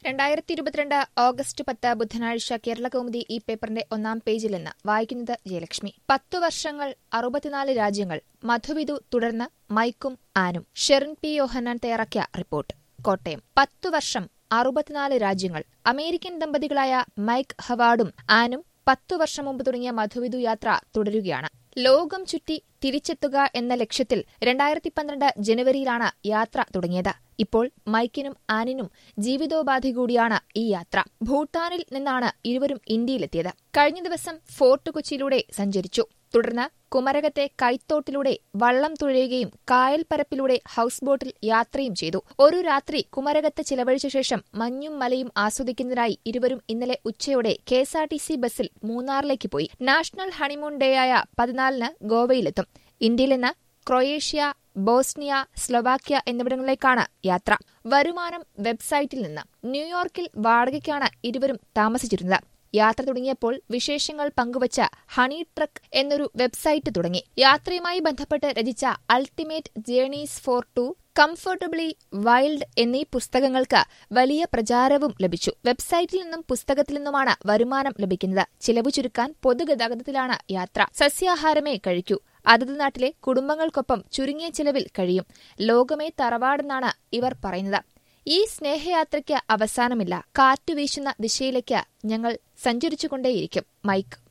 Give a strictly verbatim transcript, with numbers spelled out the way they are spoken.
രണ്ടായിരത്തി ഇരുപത്തിരണ്ട് ഓഗസ്റ്റ് പത്ത് ബുധനാഴ്ച കേരളകൗമുദി ഈ പേപ്പറിന്റെ ഒന്നാം പേജിൽ നിന്ന് വായിക്കുന്നത് ജയലക്ഷ്മി. പത്തു വർഷങ്ങൾ അറുപത്തിനാല് രാജ്യങ്ങൾ മധുവിധു തുടർന്ന് മൈക്കും ആനും. ഷെറിൻ പി യോഹന്നാൻ തയ്യാറാക്കിയ റിപ്പോർട്ട്. കോട്ടയം. പത്തു വർഷം അറുപത്തിനാല് രാജ്യങ്ങൾ. അമേരിക്കൻ ദമ്പതികളായ മൈക്ക് ഹവാർഡും ആനും പത്തു വർഷം മുമ്പ് തുടങ്ങിയ മധുവിധു യാത്ര തുടരുകയാണ്. ലോകം ചുറ്റി തിരിച്ചെത്തുക എന്ന ലക്ഷ്യത്തിൽ രണ്ടായിരത്തി പന്ത്രണ്ട് ജനുവരിയിലാണ് യാത്ര തുടങ്ങിയത്. ഇപ്പോൾ മൈക്കിനും ആനിനും ജീവിതോപാധി കൂടിയാണ് ഈ യാത്ര. ഭൂട്ടാനിൽ നിന്നാണ് ഇരുവരും ഇന്ത്യയിലെത്തിയത്. കഴിഞ്ഞ ദിവസം ഫോർട്ട് കൊച്ചിയിലൂടെ സഞ്ചരിച്ചു. തുടർന്ന് കുമരകത്തെ കൈത്തോട്ടിലൂടെ വള്ളം തുഴയുകയും കായൽപ്പരപ്പിലൂടെ ഹൌസ് ബോട്ടിൽ യാത്രയും ചെയ്തു. ഒരു രാത്രി കുമരകത്ത് ചിലവഴിച്ച ശേഷം മഞ്ഞും മലയും ആസ്വദിക്കുന്നതിനായി ഇരുവരും ഇന്നലെ ഉച്ചയോടെ കെഎസ്ആർടിസി ബസ്സിൽ മൂന്നാറിലേക്ക് പോയി. നാഷണൽ ഹണിമൂൺ ഡേയായ പതിനാലിന് ഗോവയിലെത്തും. ഇന്ത്യയിൽ നിന്ന് ക്രൊയേഷ്യ, ബോസ്നിയ, സ്ലൊവാക്യ എന്നിവിടങ്ങളിലേക്കാണ് യാത്ര. വരുമാനം വെബ്സൈറ്റിൽ നിന്ന്. ന്യൂയോർക്കിൽ വാടകയ്ക്കാണ് ഇരുവരും താമസിച്ചിരുന്നത്. യാത്ര തുടങ്ങിയപ്പോൾ വിശേഷങ്ങൾ പങ്കുവച്ച ഹണി ട്രക്ക് എന്നൊരു വെബ്സൈറ്റ് തുടങ്ങി. യാത്രയുമായി ബന്ധപ്പെട്ട് രചിച്ച ultimate journeys for two, comfortably wild എന്നീ പുസ്തകങ്ങൾക്ക് വലിയ പ്രചാരവും ലഭിച്ചു. വെബ്സൈറ്റിൽ നിന്നും പുസ്തകത്തിൽ നിന്നുമാണ് വരുമാനം ലഭിക്കുന്നത്. ചിലവ് ചുരുക്കാൻ പൊതുഗതാഗതത്തിലാണ് യാത്ര. സസ്യാഹാരമേ കഴിക്കൂ. അതത് നാട്ടിലെ കുടുംബങ്ങൾക്കൊപ്പം ചുരുങ്ങിയ ചിലവിൽ കഴിയും. ലോകമേ തറവാടെന്നാണ് ഇവർ പറയുന്നത്. ഈ സ്നേഹയാത്രയ്ക്ക് അവസാനമില്ല. കാറ്റുവീശുന്ന ദിശയിലേക്ക് ഞങ്ങൾ സഞ്ചരിച്ചുകൊണ്ടേയിരിക്കും. മൈക്ക്.